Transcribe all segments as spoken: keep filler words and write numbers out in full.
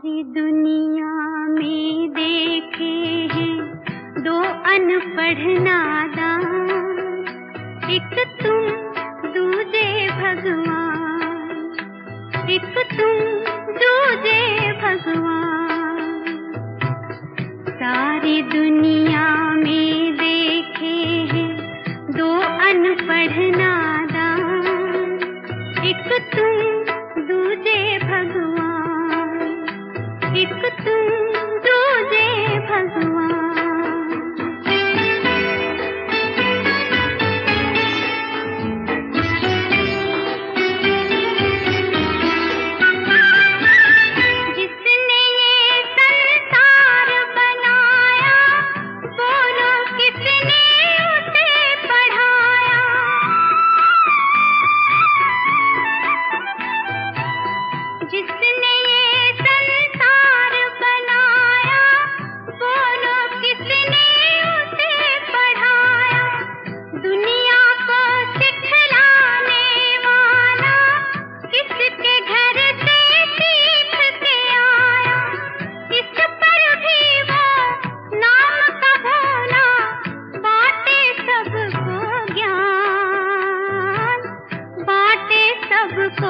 सारी दुनिया में देखे हैं दो अनपढ़ नादान, एक तुम दूजे भगवान, एक तुम दूजे भगवान। सारी दुनिया में देखे हैं दो अनपढ़ नादान, एक तुम दूजे भगवान, एक तुम दूजे भगवान। जिसने ये संसार बनाया, बोलो किसने उसे पढ़ाया। जिसने ये संसार बनाया, बोलो किसने उसे पढ़ाया। दुनिया को सिखलाने वाला किसके घर से सीख के आया। इस पर भी वो नाम का भोला, बाटे सबको ज्ञान, बाटे सबको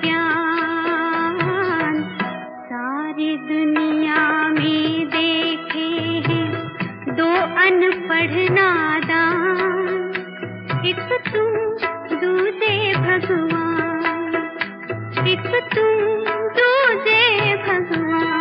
ज्ञान। सारी दुनिया में देखे हैं दो अनपढ़ नादान, एक तुम दूजे भगवान, एक तुम दूजे भगवान।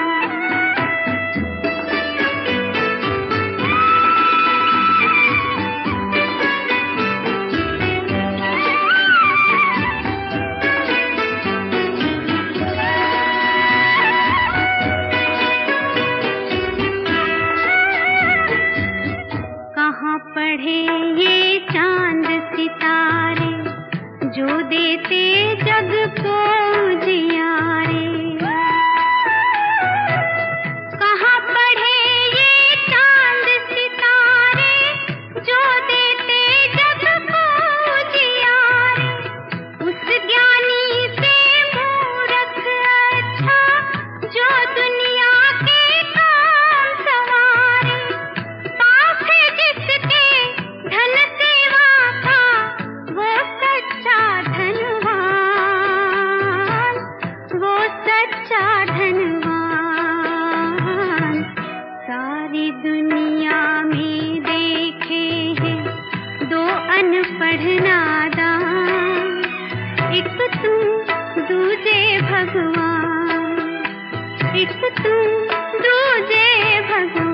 कहाँ पढ़े ये चांद सितारे, जो देते जग को उजियारे। कहाँ पढ़े ये चांद सितारे, जो देते जग को उजियारे। उस ज्ञानी से मूर्ख अच्छा, जो दुनिया के काम सवारे। पास है जिसके धन सेवा का, वो सच्चा धनवान, वो सच्चा धनवान। सारी दुनिया में देखे हैं दो अनपढ़ नादान, एक तुम दूजे भगवान, एक तुम दूजे भगवान।